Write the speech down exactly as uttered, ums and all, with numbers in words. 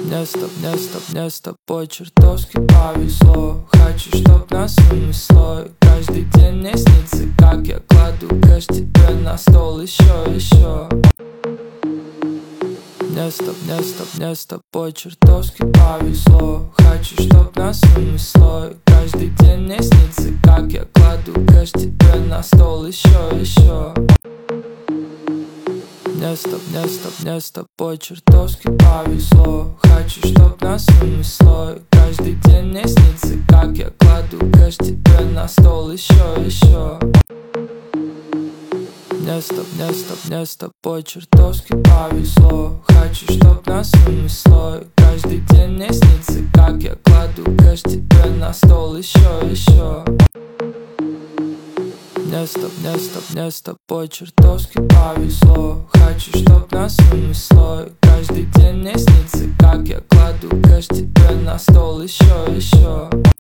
Мне с тобой, мне с тобой, мне с тобой чертовски повезло. Хочу, чтоб нас унесло. И каждый день мне снится, как я кладу кэш тебе на стол еще, еще. Мне с тобой, мне с тобой, мне с тобой чертовски повезло. Хочу, чтоб нас унесло. И каждый день мне снится, как я кладу кэш тебе на стол еще, еще. Мне с тобой, мне с тобой, мне с тобой чертовски повезло. Хочу, чтоб нас унесло. И каждый день мне снится, как я кладу кэш тебе на стол еще, еще. Мне с тобой, мне с тобой, мне с тобой чертовски повезло. Хочу, чтоб нас унесло. И каждый день мне снится, как я кладу кэш тебе на стол еще, еще. Мне с тобой, мне с тобой, мне с тобой чертовски повезло. Хочу, чтоб нас унесло. И каждый день мне снится, как я кладу кэш тебе на стол еще, еще.